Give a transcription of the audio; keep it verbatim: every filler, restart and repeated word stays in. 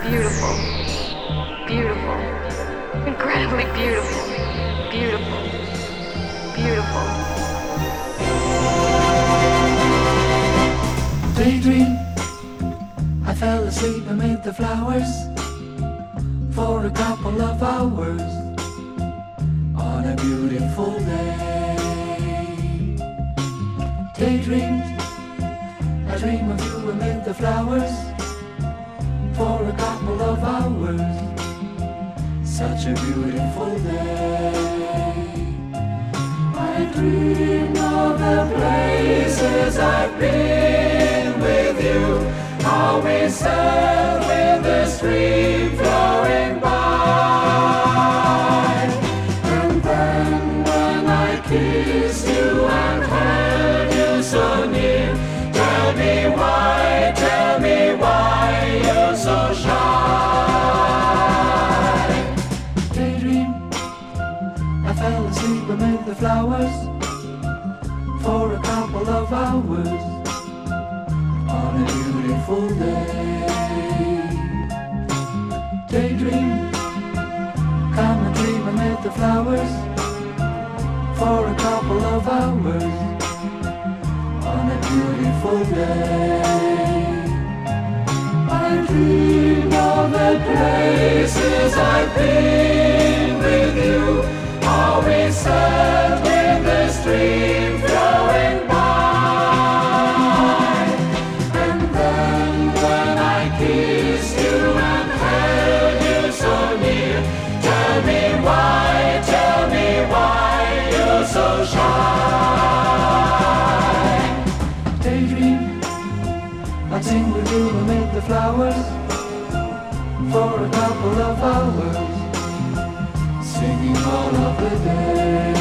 Beautiful, beautiful, incredibly beautiful, beautiful, beautiful. Daydream, I fell asleep amid the flowers for a couple of hours on a beautiful day. Daydream, I dream of you amid the flowers for a couple of hours, such a beautiful day. I dream of the places I've been with you, how we sat with the stream flowing by. And then when I kissed you and held you so near, tell me why, tell me why you're so shy. Daydream, I fell asleep amid the flowers for a couple of hours on a beautiful day. Daydream, come and dream amid the flowers for a couple of hours on a beautiful day. I dream of the places I've been with you, how we sat with the stream flowing by. And then when I kissed you and held you so near, tell me why, tell me why you're so shy. Daydream, I'd sing with you amid the flowers for a couple of hours, singing all of the day.